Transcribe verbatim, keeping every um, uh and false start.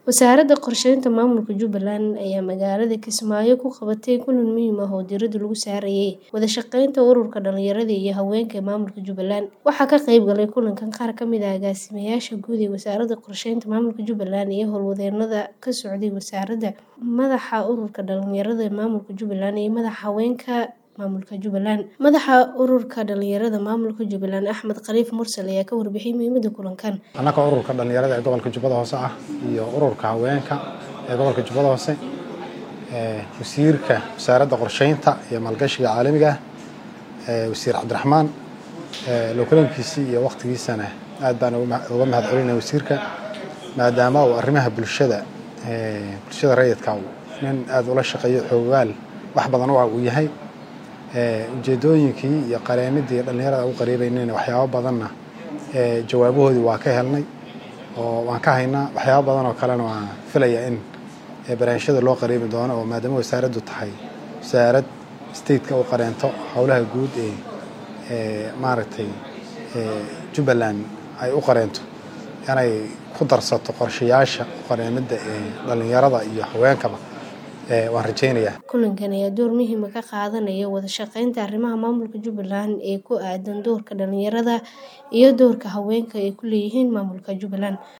Wasaaradda Qorsheynta Maamulka Jubbaland ayaa magaalada Kismaayo ku qabatay kulan muhiim ah oo diiradda lagu saarayay wada shaqeynta ururka dhalinyarada iyo haweenka ee maamulka Jubbaland. Waxaa ka qayb galay kulankan qaar ka mid ah agaasimayaasha guud ee Wasaaradda Qorsheynta Maamulka Jubbaland iyo howlwadeennada ka socday wasaaradda, madaxa ururka dhalinyarada ee maamulka Jubbaland iyo madaxa haweenka maamulka Jubbaland. Madaxa ururka dhalinyarada maamulka Jubbaland Axmed Khaliif Mursal ayaa ka warbixiyay muhiimadda kulankan. Annaka ururka dhalinyarada ee gobolka Jubbada Hoose ah iyo ururka haweenka ee gobolka Jubbada Hoose ee wasiirka wasaaradda qorsheynta iyo maalgashiga caalamiga ah ee wasiir Cabdiraxmaan ee loo kulankiisii iyo waqtigiisana aad baan uga mahadcelinayaa wasiirka maadaama uu arrimaha bulshada ee bulshada rayidka nin aad ula shaqeeyo xoogaal wax badan oo uu yahay ee ujeedooyinkii iyo qareenidii dhalinyarada u qariibaynayna waxyaabo badanna ee jawaabahoodii waa ka helnay oo waan ka haynaa waxyaabo badan oo kalena waan filayaa in barnaamijyada loo qariibi doono oo maadaama wasaaraddu tahay wasaarad state-ka u qareento howlaha guud ee ee maaragtay ee Jubbaland ay u qareento inay ku darsato qorshayaasha qareenida ee dhalinyarada iyo haweenkaba ee waan rajaynayaa. Kulankan ayaa door muhiim ah ka qaadanaya wada shaqeynta arrimaha maamulka Jubbaland ee ku aadan doorka dhalinyarada iyo doorka haweenka ay ku leeyihiin maamulka Jubbaland.